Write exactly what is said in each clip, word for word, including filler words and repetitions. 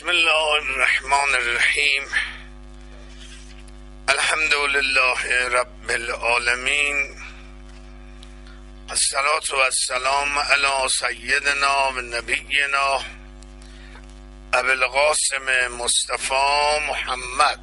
بسم الله الرحمن الرحیم. الحمد لله رب العالمین، الصلاة و السلام علی سیدنا و نبینا ابی القاسم مصطفی محمد.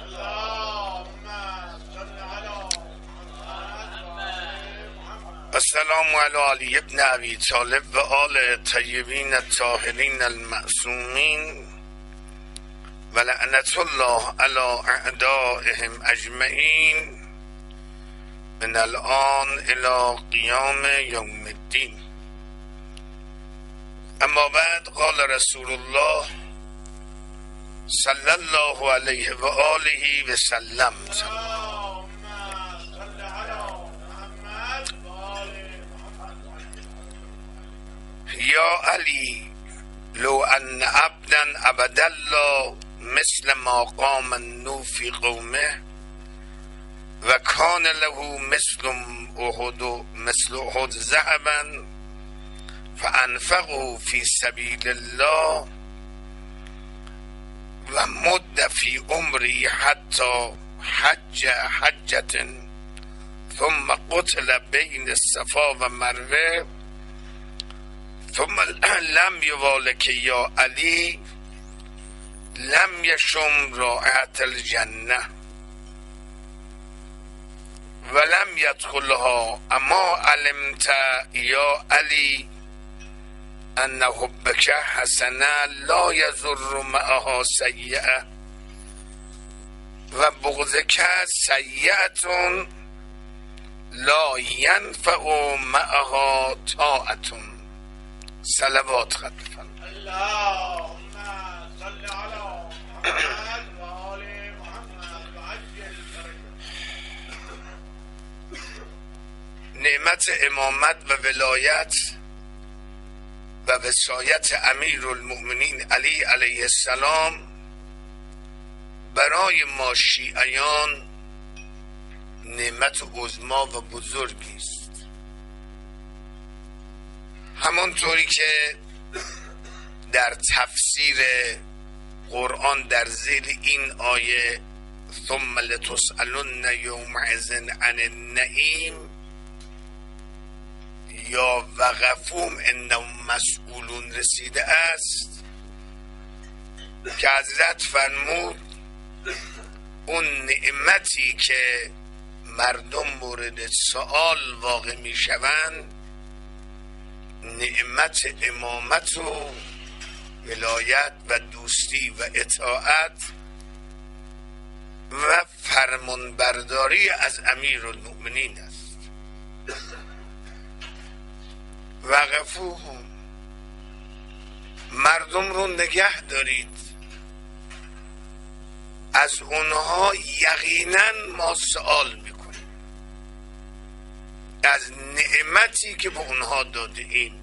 السلام علی علی ابن ابی طالب و آل طیبین الطاهرین المعصومین و لعنت الله علی اعدائهم اجمعین من الان الی قیام یوم الدین. اما بعد، قال رسول الله صلی الله علیه و آله و سلم: یا علی لو ان عبدا عبد الله مثل ما قام النو فی قومه و کان له مثل احد مثل احد ذهبا فانفقه فی سبیل الله و مد فی عمری حتی حج حجة ثم قتل بین الصفا و مروه ثم لم یوالک یا علی لم یشم رائحة الجنه ولم يدخلها. اما علمت یا علی ان حبک حسنه لا یضر معها سیئه و بغضک سیئه لا ینفع معها طاعة. صلوات خط فرمایید. اللهم صل علی محمد و آل محمد و عجل فرجهم. نعمت امامت و ولایت و وصایت امیرالمؤمنین علی علیه السلام برای ما شیعیان نعمت عظمی و بزرگی است. همانطوری که در تفسیر قرآن در زیر این آیه ثم لتسألن یومئذ عن النعیم یا وقفوم انهم مسئولون رسیده است، که حضرت فرمود اون نعمتی که مردم مورد سؤال واقع می شوند نعمت امامت و ولایت و دوستی و اطاعت و فرمانبرداری از امیرالمؤمنین است. وقفوهم، مردم رو نگه دارید، از اونها یقینا ما سؤال میکنیم از نعمتی که به اونها داده ایم.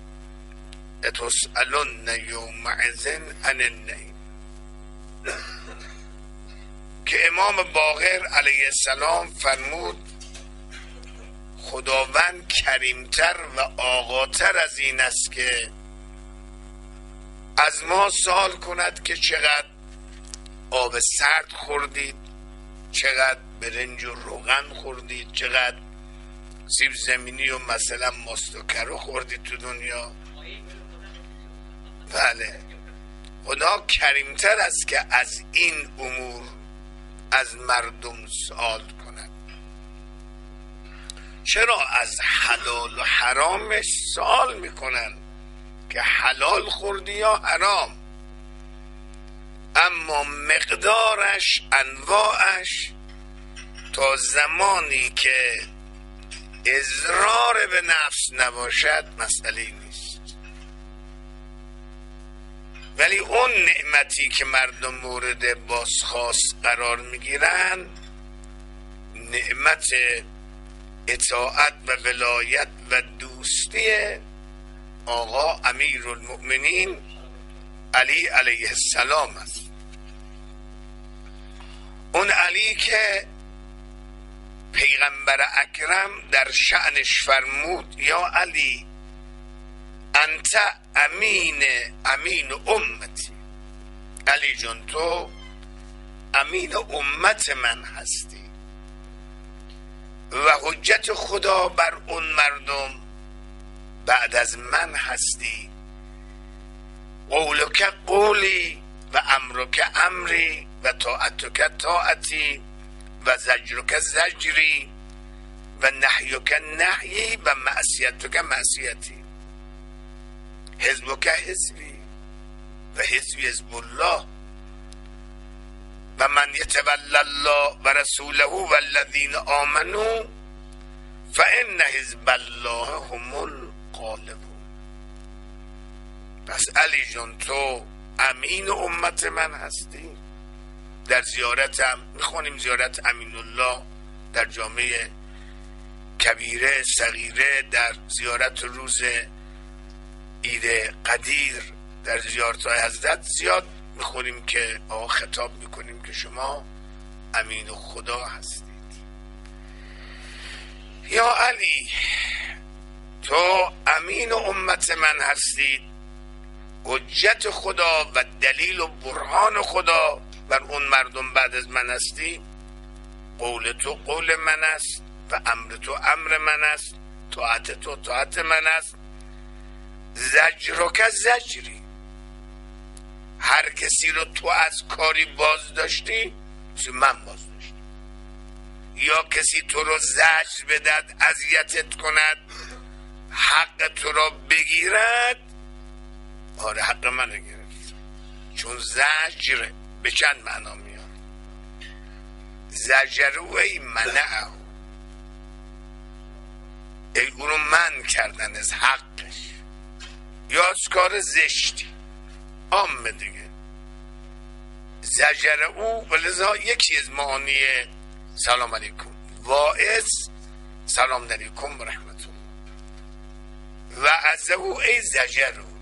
لتسألن یومئذ عن النعیم، که امام باقر علیه السلام فرمود خداوند کریمتر و آقاتر از این است که از ما سوال کند که چقدر آب سرد خوردید، چقدر برنج و روغن خوردید، چقدر سیب زمینی و مثلا ماست و کرو خوردید تو دنیا. بله، خدا کریمتر است که از این امور از مردم سوال کند. چرا از حلال و حرامش سوال میکنن که حلال خوردی یا حرام، اما مقدارش، انواعش، تا زمانی که اضرار به نفس نباشد مسئله نیست. ولی اون نعمتی که مردم مورد بازخواست قرار میگیرن نعمت اطاعت و ولایت و دوستی آقا امیرالمؤمنین علی علیه السلام است. اون علی که پیغمبر اکرم در شأنش فرمود یا علی انت امین امین امتی، علی جان تو امین امت من هستی و حجت خدا بر اون مردم بعد از من هستی. قولک قولی و امرک امری و طاعتک طاعتی و زجرک زجری و نحیک نحیی و معصیتک معصیتی. حزبک حزبی و حزبی حزب الله و من یتولی الله و رسوله و الذین آمنوا فان حزب الله هم الغالبون. پس علی جان تو امین امت من هستی. در زیارتم میخونیم زیارت امین الله در جامعه کبیره صغیره، در زیارت روز عید قدیر، در زیارت های حضرت زیاد میخونیم که آقا خطاب میکنیم که شما امین خدا هستید. یا علی تو امین امت من هستید، حجت خدا و دلیل و برهان خدا بر اون مردم بعد از من هستی. قول تو قول من است و امر تو امر من است، طاعت تو طاعت من است. زجرک زجری، هر کسی رو تو از کاری باز داشتی من باز داشتی، یا کسی تو رو زجر بدد اذیتت کند حق تو رو بگیرد، آره حق منو گرفت. چون زجر به چند معنا میاد. زجرو ای منعه، ای اونو من کردن از حقش یا از کار زشتی عامه دیگه. زجر او ولذا یکی از معانی سلام علیکم واعظ سلام علیکم و رحمت الله و عزه او ای زجر او.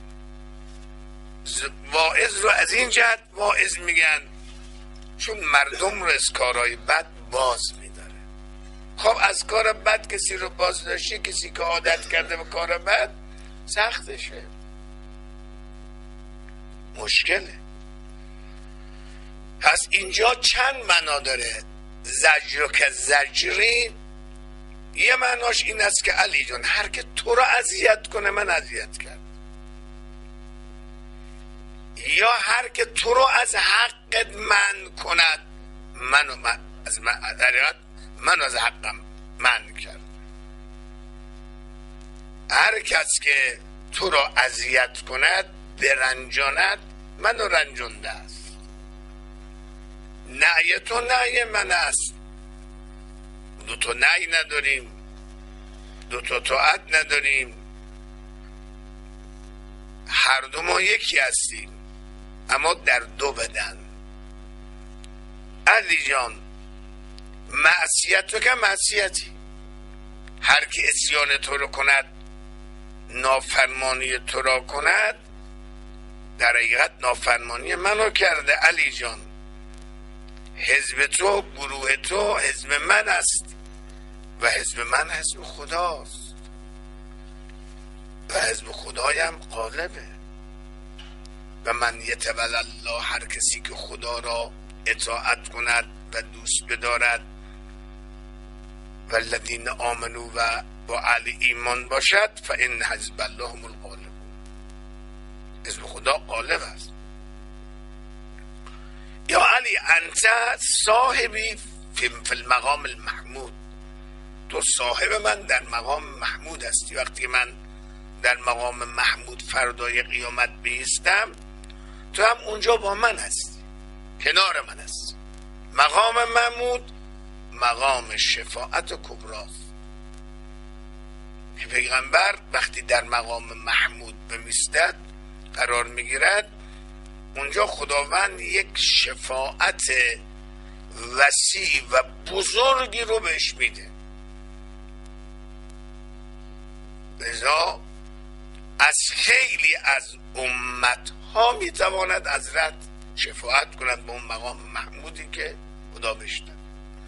واعظ رو از این جهت واعظ میگن چون مردم رو از کارهای بد باز میداره. خب از کار بد کسی رو باز داشتی، کسی که عادت کرده به کار بد سختشه، مشکله. پس اینجا چند معنا داره زجر که زجری. یه معناش این است که علی جان هر که تو رو اذیت کنه من اذیت کرد، یا هر که تو رو از حقت من کند منو من از من منو از حقم من کرد. هر کس که تو را اذیت کند برنجاند منو رنجونده است. نعی تو نعی من است. دو تا نعی نداریم، دو تا طاعت نداریم، هر دو ما یکی هستیم اما در دو بدن. علی جان معصیت تو که معصیتی، هر که عصیان تو رو کند نافرمانی تو را کند در حقیقت نافرمانی منو کرده. علی جان حزب تو گروه تو حزب من است و حزب من حزب خداست و حزب خدایم غالبه. و من یتولی الله، هر کسی که خدا را اطاعت کند و دوست بدارد و الذین آمنوا و با علی ایمان باشد فان حزب الله هم الغالبون. حزب خدا غالب است. یا علی انت صاحبی فی المقام المحمود، تو صاحب من در مقام محمود هستی. وقتی من در مقام محمود فردای قیامت بیستم تو هم اونجا با من هستی، کنار من هستی. مقام محمود مقام شفاعت و کبراست که پیغمبر وقتی در مقام محمود بمیستد قرار میگیرد اونجا خداوند یک شفاعت وسیع و بزرگی رو بهش میده. لذا از خیلی از امت ها میتواند حضرت شفاعت کند به اون مقام محمودی که خدا بهش داد.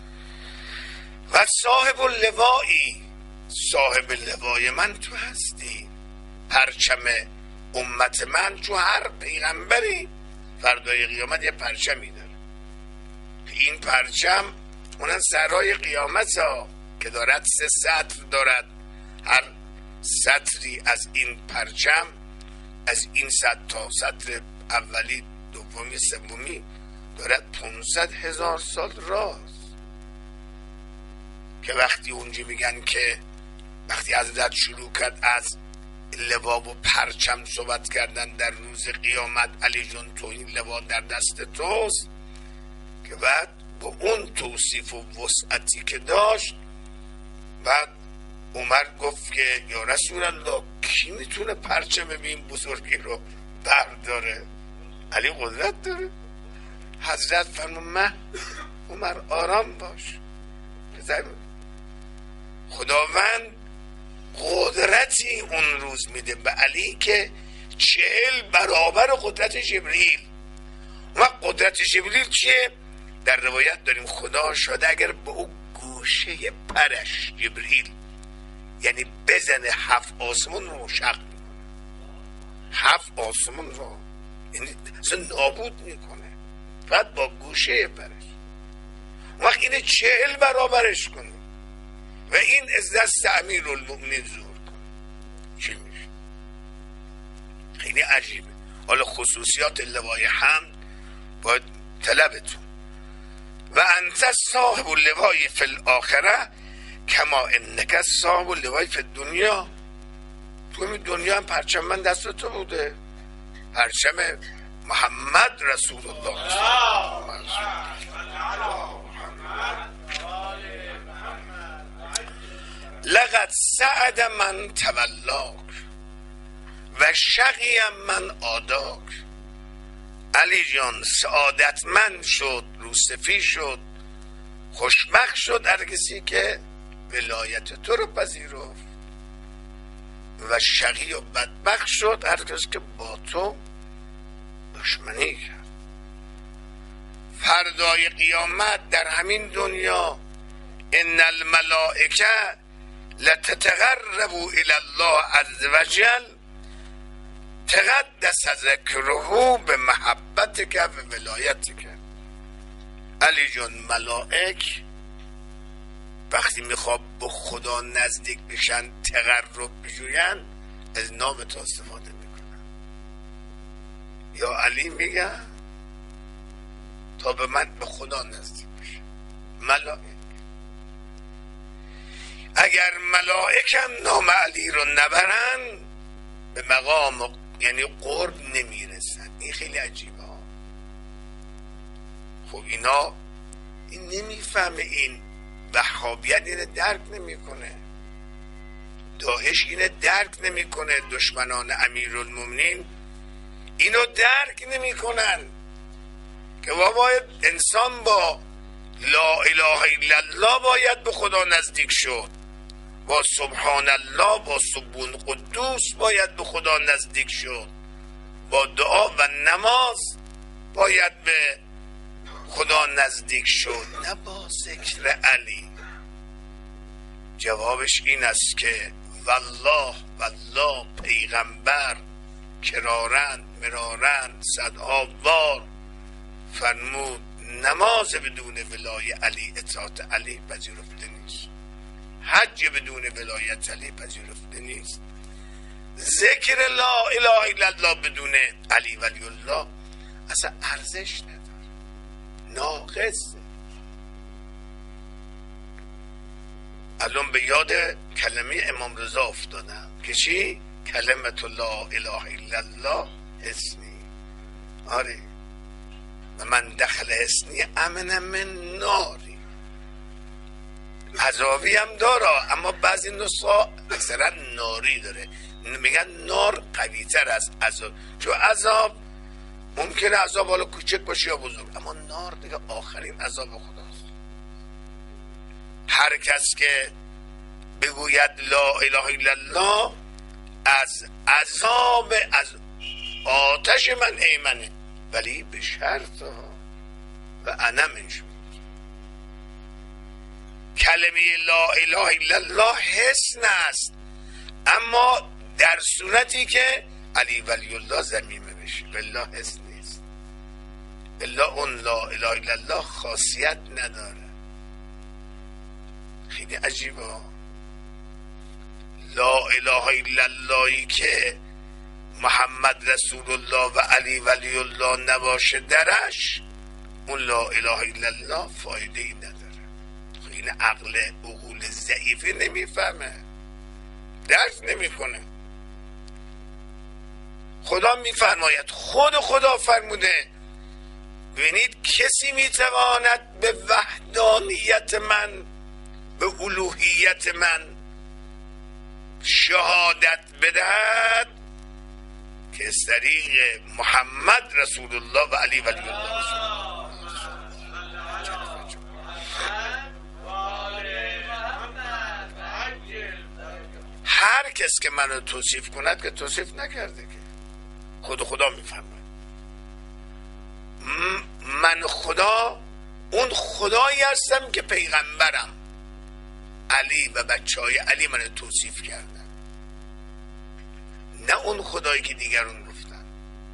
و صاحب اللوایی، صاحب لوای من تو هستی. پرچم امت من تو هر پیغمبری فردای قیامت یه پرچمی داره. این پرچم اونن سرای قیامت ها که دارد سه سطر دارد. هر سطری از این پرچم، از این سطر تا سطر اولی، دومی، سومی، دارد پانصد هزار سال راست. که وقتی اونجا میگن که وقتی حضرت شروع کرد از لوا و پرچم صحبت کردن در روز قیامت، علی جون تو این لوا در دست توست، که بعد با اون توصیف و وسعتی که داشت، بعد عمر گفت که یا رسول الله کی میتونه پرچم این بزرگی رو برداره؟ علی قدرت داره. حضرت فرمود من. عمر آرام باش، خداوند قدرتی اون روز میده به علی که چهل برابر قدرت جبرئیل. و قدرت جبرئیل چیه؟ در روایت داریم خدا شده اگر به او گوشه پرش جبرئیل یعنی بزنه هفت آسمون رو شق میکنه، هفت آسمون رو یعنی اصلا نابود میکنه، بعد با گوشه پرش. وقت اینه چهل برابرش کنه و این از دست امیرالمؤمنین زور کنه، چی میشه؟ خیلی عجیبه. حالا خصوصیات لوای حمد باید طلبتون. و انت صاحب اللوای فی الاخره کما انک صاحب اللوای فی الدنیا. تو این دنیا هم پرچم من دست تو بوده، پرچم محمد رسول الله. لقد سعد من تولاک و شقی من آداک. علی جان سعادتمند شد، روسفی شد، خوشبخت شد هر کسی که ولایت تو رو پذیرفت، و شقی و بدبخت شد هر کسی که با تو دشمنی کرد. فردای قیامت در همین دنیا ان الملائکه لتتقرب الی الله عز وجل تقدس ذکره به محبتک و ولایتک. علی جان ملائک وقتی میخواد به خدا نزدیک بشن، تقرب بجوین، از نام تو استفاده میکنن. یا علی میگه تا به من به خدا نزدیک بشه. ملائک اگر ملائکم نام علی رو نبرن به مقام یعنی قرب نمیرسن. این خیلی عجیبه ها. خب اینا این نمیفهمه، این وهابیت اینه درک نمیکنه، داعش اینه درک نمیکنه، دشمنان امیرالمومنین اینو درک نمیکنن که باید انسان با لا اله الا الله باید به خدا نزدیک شد، با سبحان الله، با سبون قدوس باید به خدا نزدیک شد، با دعا و نماز باید به خدا نزدیک شد، نه با ذکر علی. جوابش این است که والله والله پیغمبر کرارن مرارن صدها بار فرمود نماز بدون ولای علی، اطاعت علی پذیرفته نیست، حج بدون ولایت علی پذیرفته نیست، ذکر لا اله الا الله بدون علی ولی الله اصلا ارزش نداره، ناقص. الان به یاد کلمه امام رضا افتادم که چی؟ کلمت لا اله الا الله اسمی. آره و من دخل اسمی امن من ناری. عذابی هم داره اما بعضی نسخه اکثرا ناری داره، میگن نار قوی تر از عذاب، چون عذاب ممکنه عذاب حالا کوچک باشه یا بزرگ، اما نار دیگه آخرین عذاب خداست. هر کس که بگوید لا اله الا الله از عذاب از آتش من ایمنه، ولی به شرط و انا منش. کلمه لا اله الا الله حسن است، اما در صورتی که علی ولی الله ضمیمه بشه، بالله حسن نیست. الا اون لا اله الا الله خاصیت نداره. خیلی عجیبه. لا اله الا اللهی که محمد رسول الله و علی ولی الله نباشه درش، اون لا اله الا الله فایده ای نداره. این عقل عقول ضعیفی نمیفهمه، درک نمیکنه. خدا میفرماید، خود خدا فرموده، ببینید کسی میتواند به وحدانیت من، به الوهیت من شهادت بدهد که از طریق محمد رسول الله و علی ولی الله. هر کس که منو توصیف کند که توصیف نکرده، که خود خدا میفرماید من خدا اون خدایی هستم که پیغمبرم علی و بچه های علی منو توصیف کردن، نه اون خدایی که دیگرون گفتن،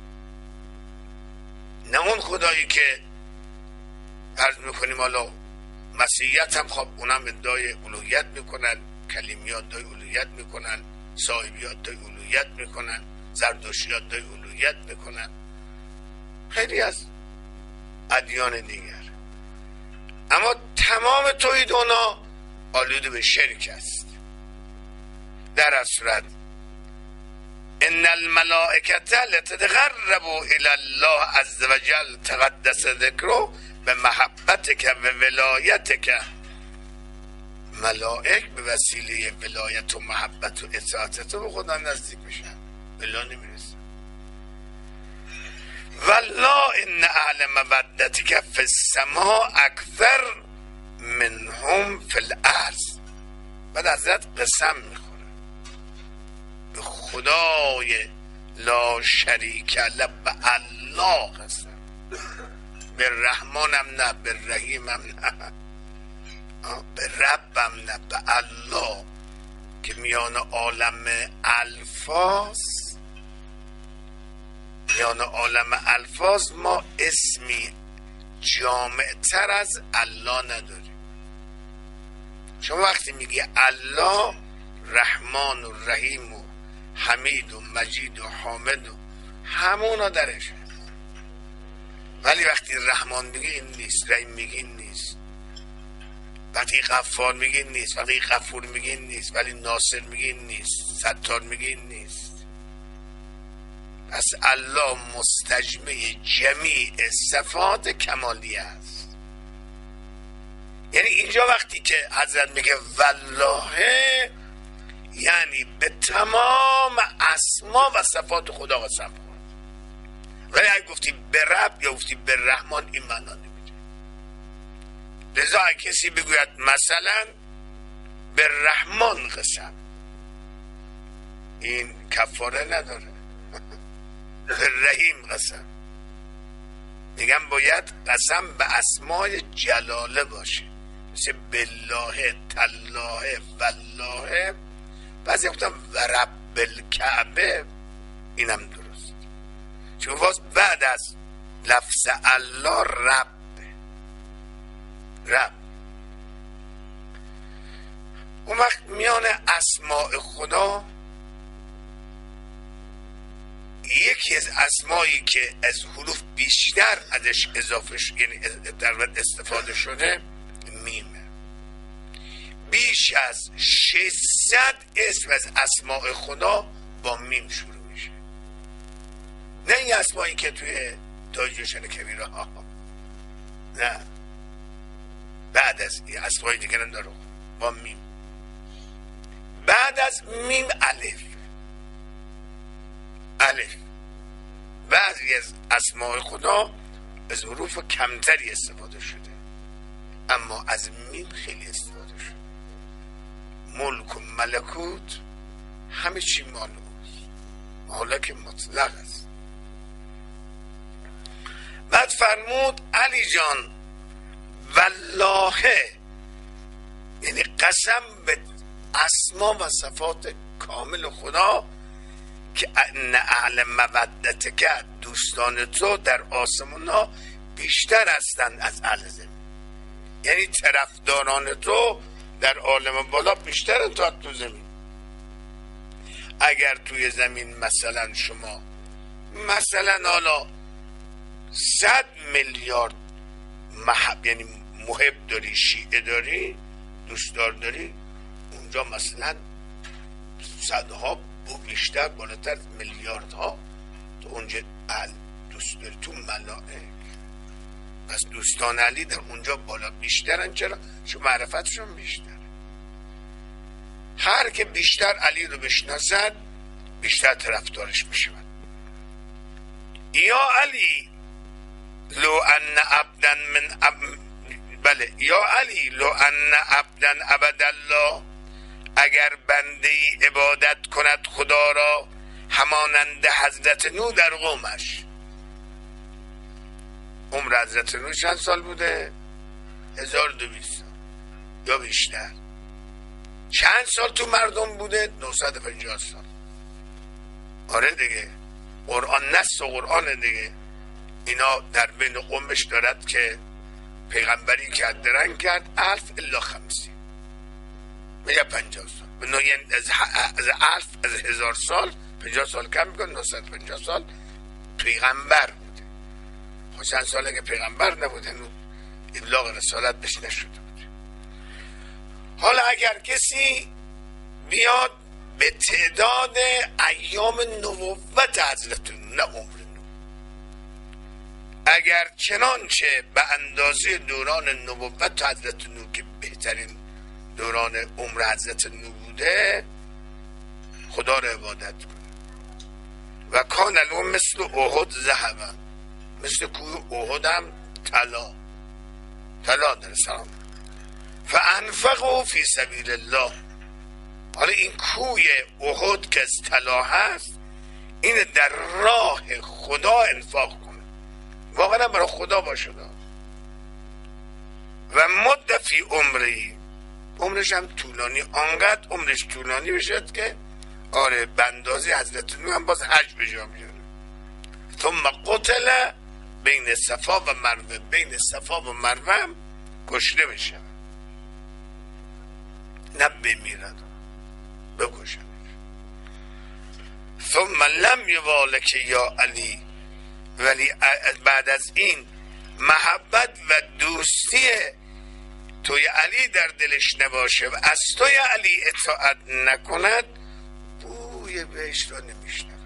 نه اون خدایی که عرض میکنیم حالا مسیحیت هم خب اونم ادعای الوهیت میکنن، کلیمیات ادعای الوهیت میکنن، صاحبیات ادعای الوهیت میکنن، زردشتیات ادعای الوهیت میکنن، خیلی از ادیان دیگر. اما تمام توحید اونا آلوده به شرک است. در اصل صورت ان الملائکه لتتقربوا الی الله عز وجل تقدس ذکره به محبتک و ولایتک. ملائک به وسیله ولایت و محبت و اطاعت تو به خدا نزدیک میشن، الا نمیرسن. والله ان اهل مودتک فی السماء اکثر منهم فی الارض. بعد حضرت قسم میخوره به خدای لا شریک له، به الله قسم، به رحمانم نه، به رحیمم نه، به ربم نه، به الله که میان عالم الفاظ، میان عالم الفاظ ما اسمی جامع تر از الله نداریم. شما وقتی میگی الله، رحمان و رحیم و حمید و مجید و حامد و همونا درش هست، ولی وقتی رحمان میگی این نیست، رحیم میگی این نیست، وقتی غفار میگی این نیست، وقتی غفور میگی این نیست، ولی ناصر میگی این نیست، ستار میگی این نیست. پس الله مستجمع جمیع صفات کمالیه است. یعنی اینجا وقتی که حضرت میگه والله، یعنی به تمام اسما و صفات خدا قسم خورد. ولی اگه گفتی به رب یا گفتی به رحمان این معنا نمیده. لذا اگه کسی بگوید مثلا به رحمان قسم، این کفاره نداره. به رحیم قسم، میگم باید قسم به اسمای جلاله باشه، مثل بالله، تالله، والله. بعضی گفتم و رب الکعبه، اینم درست، چون باز بعد از لفظ الله رب رب اون وقت میان اسماء خدا یکی از اسمایی که از حروف بیشتر ازش اضافه شده، یعنی در استفاده شده، میمه. بیش از ششصد اسم از اسماء خدا با میم شروع میشه، نه این اسمایی که توی تاج کبیره ها، نه، بعد از این اسمای دیگر هم داره با میم. بعد از میم الف الف. بعضی از اسماء خدا از حروف کمتری استفاده شده، اما از میم خیلی استفاده شده. ملک و ملکوت همه چی مال اوست، مالک مطلق است. بعد فرمود علی جان والله، یعنی قسم به اسما و صفات کامل خدا که ان اهل مودت که دوستان تو در آسمان ها بیشتر هستند از اهل زمین. یعنی طرفداران تو در عالم بالا بیشتر تا تو زمین. اگر توی زمین مثلا شما مثلا حالا صد میلیارد محب یعنی محب داری، شیعه داری، دوستدار داری، اونجا مثلا صدها و بیشتر بالاتر میلیاردها تو اونجا اهل دوست داری، تو ملائک. پس دوستان علی در اونجا بالا بیشترن. چرا؟ چون معرفتشون بیشتر. هر که بیشتر علی رو بشناسد بیشتر طرفدارش میشود. یا علی لو ان عبدا من اب... بله یا علی لو ان عبدا عبد الله، اگر بنده ای عبادت کند خدا را همانند حضرت نوح در قومش. عمر حضرت نوح چند سال بوده؟ هزار و دویست سال یا بیشتر. چند سال تو مردم بوده؟ نهصد و پنجاه سال. آره دیگه، قرآن نص و قرآن دیگه. اینا در بین قومش دارد که پیغمبری که درنگ کرد الف الا خمسی، میگه پنجاه سال. به نوعی از, از الف از هزار سال پنجاه سال کم میکن، نهصد و پنجاه سال پیغمبر بوده. خب چند ساله که پیغمبر نبوده، ابلاغ رسالت بهش نشده بوده. حالا اگر کسی بیاد به تعداد ایام نبوت حضرت نه عمر نو، اگر چنانچه به اندازه دوران نبوت حضرت نو که بهترین دوران عمر حضرت نو بوده خدا رو عبادت کنه. و کان له مثل احد ذهبا، مثل کوه احد هم طلا طلا در سلام. فانفقوا فی سبیل الله. حالا این کوه احد که از طلا هست، این در راه خدا انفاق کنه، واقعا برای خدا باشه. و مد فی عمری، عمرش هم طولانی، آنقدر عمرش طولانی بشد که آره بندازی حضرت نوح هم باز حج به جا بیاره. ثم قتل بین صفا و مروه، بین صفا و مروه هم کشته بشه، نه بمیرد، بکشن. ثم لم یوالک یا علی، ولی بعد از این محبت و دوستی توی علی در دلش نباشه و از توی علی اطاعت نکند، بوی بهشت را نمیشنود.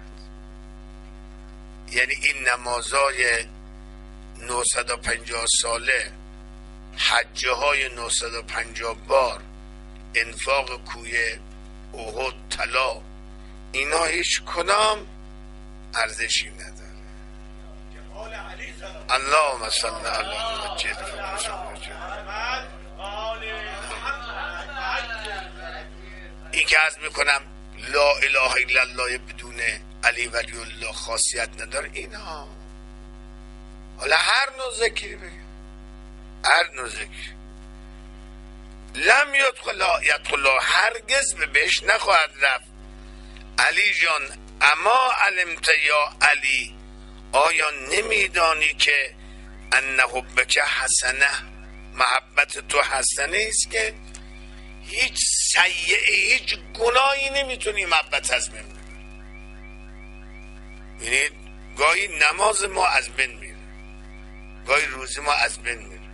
یعنی این نمازای نهصد و پنجاه ساله، حجه های نهصد و پنجاه بار، انفاق کوی احد، طلا، اینا هیچ کدام ارزشی نداره. اللهم صل علی محمد. این که عرض میکنم لا اله الا الله بدون علی ولی الله خاصیت نداره. اینا حالا هر نوع ذکری بگه، هر نوع ذکری. لم یدخل یدخل هرگز به بهش نخواهد رفت. علی جان اما علمت یا علی، آیا نمیدانی که ان حبک حسنه، محبت تو حسنه است که هیچ سیئه، هیچ گناهی نمیتونی محبت از بین ببری. یعنی گاهی نماز ما از بین میره، گاهی روزی ما از بین میره،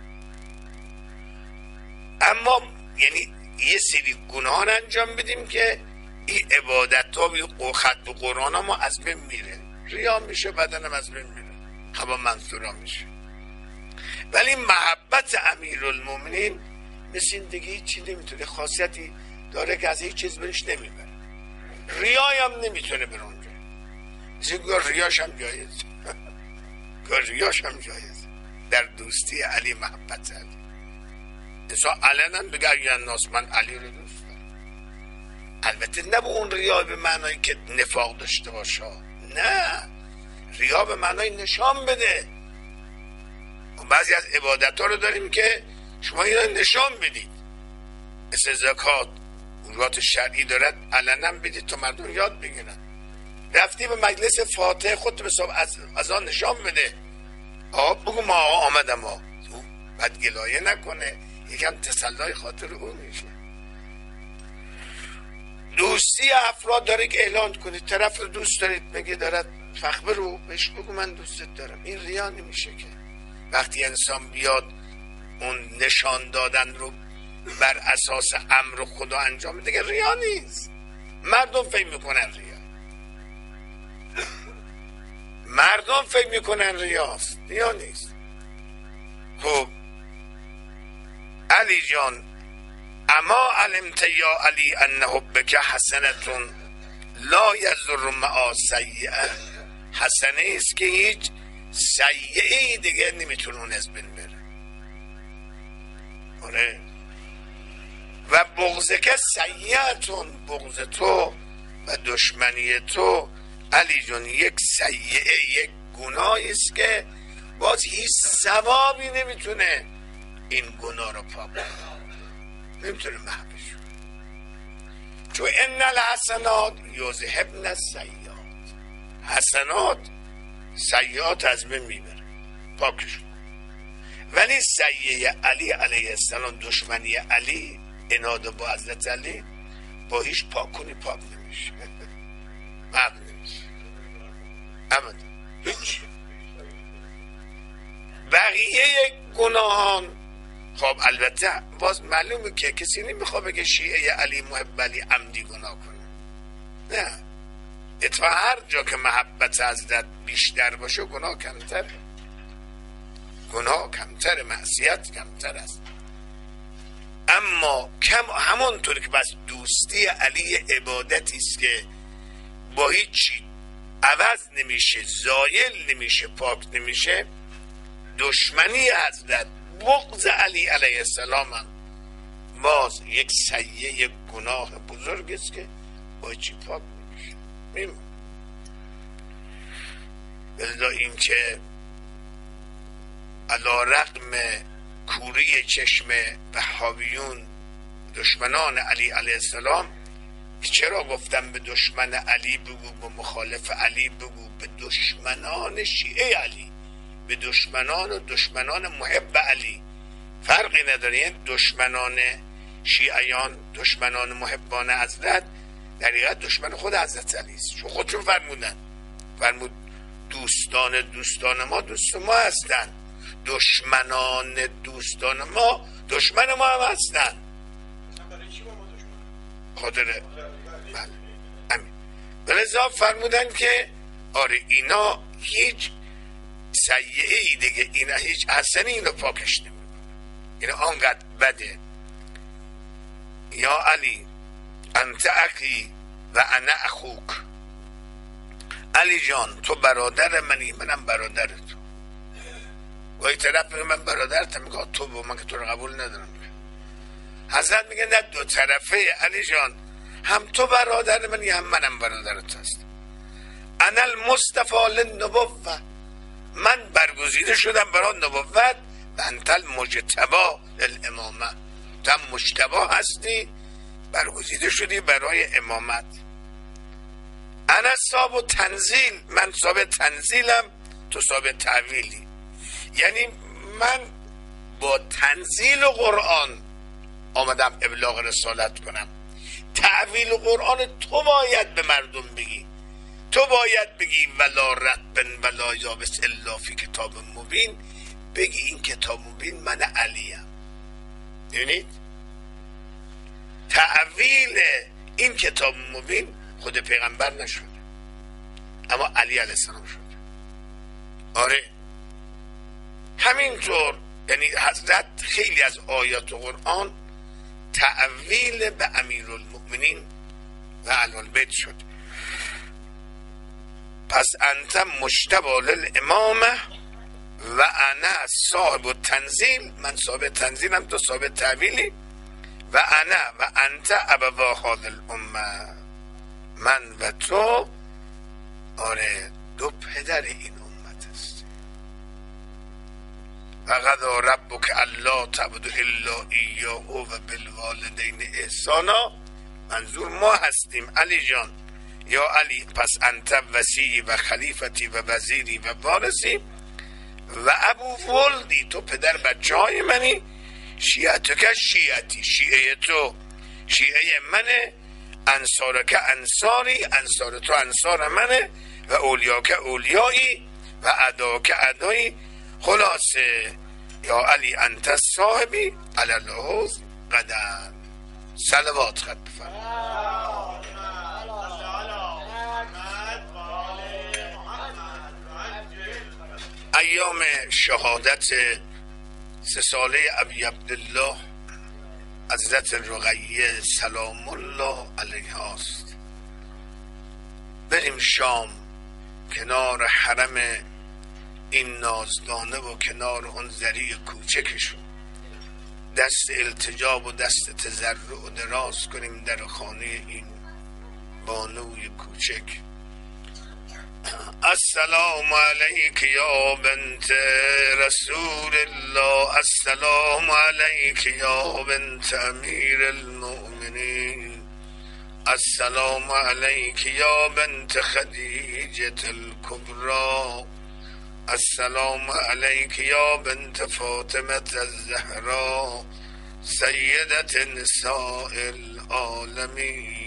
اما یعنی یه سری گناه انجام بدیم که این عبادت ها و خط و قرآن ها ما از بین میره، ریا میشه، بدنم از بین میره، خبا منصورا میشه. ولی محبت امیرالمومنین مثل این دیگه هیچ چیز نمیتونه، خاصیتی داره که از هیچ چیز برش نمیبره. ریای هم نمیتونه بر اونجا، مثل گوه ریاش هم جایز گوه ریاش هم جایز در دوستی علی، محبت علی. نسا علنا بگر یا ناس من علی رو دوست دارم، البته نه به اون ریا به معنایی که نفاق داشته باشه، نه، ریا به معنای نشان بده. بعضی از عبادت ها رو داریم که شما اینا نشان بدید، مثل زکات، اجرات شرعی دارد علنا بدید تا مردم یاد بگیرن. رفتی به مجلس فاتح خودت به صاحب از, از آن نشان بده، آقا بگو ما آقا آمدم ها، بعد گلایه نکنه، یکم تسلای خاطر اون میشه. دوستی افراد داره که اعلان کنید طرف رو دوست دارید، میگه دارد فخر رو بهش بگو من دوستت دارم. این ریا نمیشه که وقتی انسان بیاد اون نشان دادن رو بر اساس امر خدا انجام میده که ریا نیست. مردم فکر میکنن ریا، مردم فکر میکنن ریاست، ریا نیست. خب علی جان اما علمت یا علی ان حبک حسنتون لا یضر مع سیئه، حسنه است که هیچ سیئه دیگه نمیتونه از بین بره. آره و بغض که سیئتون، بغض تو و دشمنی تو علی جان یک سیئه، یک گناهی است که باز هیچ ثوابی نمیتونه این گناه رو پاک کنه، نمیتونه محبش. چون ان الحسنات یذهبن السیئات، حسنات سیئات از بین میبره، پاکش کن. ولی سیئه علی علیه السلام، دشمنی علی، اناد با حضرت علی، با هیچ پاک کنی پاک نمیشه، محب نمیشه ابدا هیچ. بقیه گناهان خب البته باز معلومه که کسی نمیخواد بگه شیعه علی محب علی عمدی گناه کنه، نه، اتفاقا هر جا که محبت حضرت بیشتر باشه گناه کمتر، گناه کمتر، معصیت کمتر است. اما کم همونطور که بس دوستی علی عبادتی است که با هیچی عوض نمیشه، زایل نمیشه، پاک نمیشه، دشمنی حضرت، بغض علی علیه السلام هم باز یک سیئه، یک گناه بزرگ است که با چی پاک نمیشه. میمون بلدا این که علا رقم کوری چشم وهابیون دشمنان علی علیه السلام، که چرا گفتم به دشمن علی بگو، به مخالف علی بگو، به دشمنان شیعه علی، به دشمنان و دشمنان محب علی فرقی نداره. یعنی دشمنان شیعیان، دشمنان محبان حضرت، در حقیقت دشمن خود حضرت علی است. چون خودشون فرمودن، فرمود دوستان دوستان ما دوست ما هستن، دشمنان دوستان ما دشمن ما هم هستن. خاطر بله همین بلذا فرمودن که آره اینا هیچ سیئه ای دیگه، اینا هیچ حسنی اینو پاکش نمیکنه، اینا آنقدر بده. یا علی انت اخی و انا اخوک، علی جان تو برادر منی، منم برادر تو. و این طرف میگه من برادرتم، میگه تو با من که تو رو قبول ندارم. حضرت میگه نه، دو طرفه علی جان، هم تو برادر منی هم منم برادرت هست. انا المصطفى للنبوة، من برگزیده شدم برای نبوت، و انت المجتبی للامامه، تو هم مجتبی هستی، برگزیده شدی برای امامت. انا صاحب تنزیل، من صاحب تنزیلم، تو صاحب تعویلی. یعنی من با تنزیل قرآن آمدم ابلاغ رسالت کنم، تعویل قرآن تو باید به مردم بگی، تو باید بگی ولا رطب ولا یابس الا فی کتاب مبین، بگی این کتاب مبین من علیم. یعنی تعویل این کتاب مبین خود پیغمبر نشد، اما علی علیه السلام شد. آره همینطور، یعنی حضرت خیلی از آیات قرآن تعویل به امیرالمؤمنین و اهل‌البیت شد. پس انت مجتبی للامامه و انا صاحب تنزیل، من صاحب تنزیلم تو صاحب تعویلی. و انا و انت ابوا هذه الامه، من و تو آره دو پدر این امت است. و قضی ربک الا تعبدوا الا ایاه و بالوالدین احسانا، منظور ما هستیم علی جان. یا علی پس انت وصی و خلیفتی و وزیری و وارثی، و ابو ولدی، تو پدر بچه های منی، شیعتو که شیعتی، شیعه تو شیعه منه، انصار که انصاری، انصار تو انصار منه، و اولیا که اولیایی و ادا که ادایی. خلاصه یا علی انت صاحبی علی الحوض قدم. صلوات خط بفرمایید. ایام شهادت سه ساله ابی عبدالله حضرت رقیه سلام الله علیها است. بریم شام کنار حرم این نازدانه و کنار اون ذریع کوچکشون دست التجاب و دست تضرع و دراز کنیم در خانه این بانوی کوچک. السلام علیک یا بنت رسول الله، السلام علیک یا بنت امیر المؤمنین، السلام علیک یا بنت خدیجة الکبری، السلام علیک یا بنت فاطمة الزهراء سیدة نساء العالمین.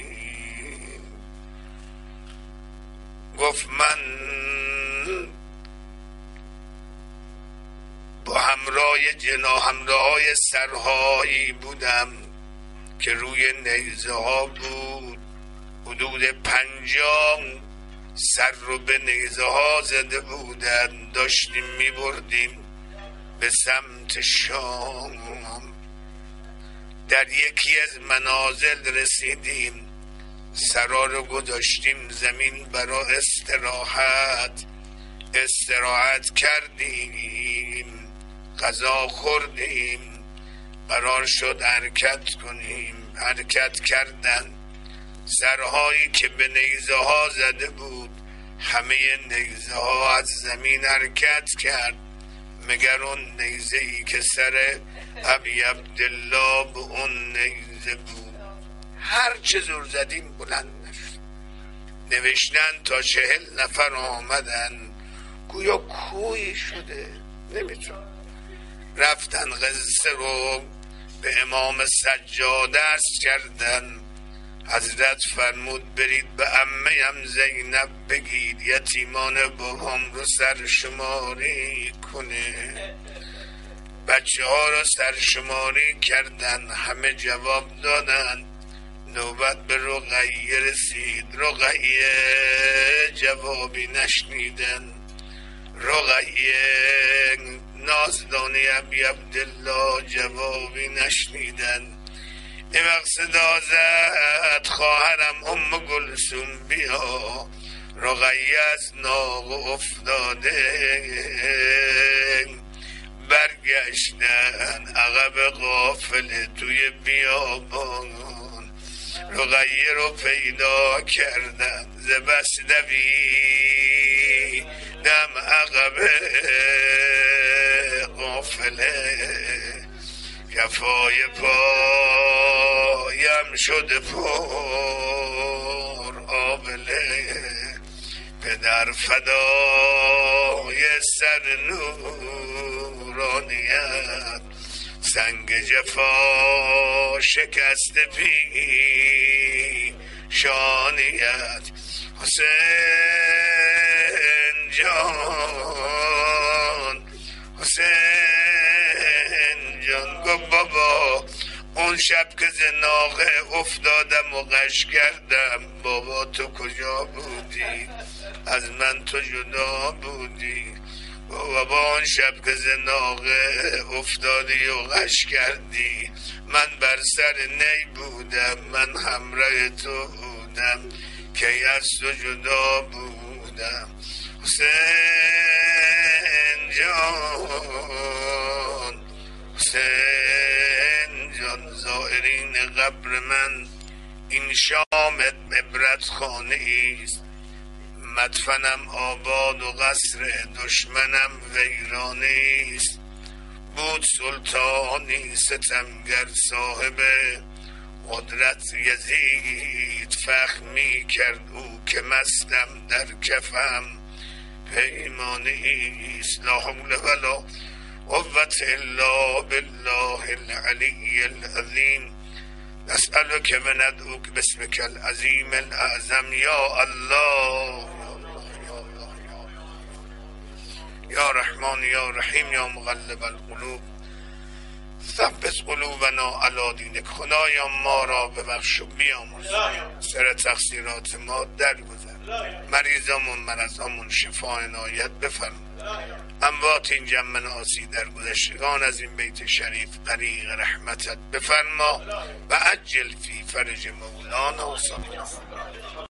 گفت من با همراه جنا همراه سرهایی بودم که روی نیزه ها بود، حدود پنجاه سر رو به نیزه ها زده بودن، داشتیم می بردیم به سمت شام. در یکی از منازل رسیدیم، سرا رو گذاشتیم زمین برای استراحت، استراحت کردیم، غذا خوردیم، قرار شد حرکت کنیم، حرکت کردن. سرهایی که به نیزه ها زده بود همه نیزه ها از زمین حرکت کرد مگر اون نیزه ای که سر ابی عبدالله به اون نیزه بود. هر چه زور زدیم بلند نشد. نوشتن تا چهل نفر آمدن، گویا کوی شده نمیتون. رفتن قصه رو به امام سجاد عرض کردن. حضرت فرمود برید به عمه ام زینب بگید یتیمان بابام رو سرشماری کنه. بچه ها رو سرشماری کردن، همه جواب دادن. نوبت به رقیه رسید، رقیه جوابی نشنیدن. رقیه نازدانی ابی عبدالله جوابی نشنیدن. این وقت صدا زد خواهرم ام گلسوم بیا، رقیه از ناق افتاده. برگشتن عقب قافله توی بیابان، رقیه رو پیدا کردن. زبس دوی دم عقب قافله، کفای پایم شده پر آبله. پدر فدای سر نورانیت، سنگ جفا شکست پی شانیت. حسین جان، حسین جان. گفت بابا اون شب که زناقه افتادم و غش کردم، بابا تو کجا بودی؟ از من تو جدا بودی؟ بابا اون شب که زناقه افتادی و غش کردی، من بر سر نی بودم، من همراه تو بودم که از تو جدا بودم. حسین جان، حسین جان. زائرین قبر من این شامت عبرت خانه ایست، مدفنم آباد و قصر دشمنم ویرانه است. بود سلطانی ستمگر صاحب قدرت، یزید فخر می کرد او که مستم در کفم. پیمانه ایست لا حول ولا قوة الا بالله العلی العظیم نسألك و ندعوك باسمك العظیم الاعظم یا الله یا رحمان یا رحیم یا مقلب القلوب ثبت قلوبنا علی دینک. خدایا ما را ببخش و بیامرز، سر تقصیرات ما درگذر، مریضامون مرضامون شفا عنایت بفرما، اموات این جمع ناسی در گذشتگان از این بیت شریف غریق رحمتت بفرما و عجل فی فرج مولانا و صالحین.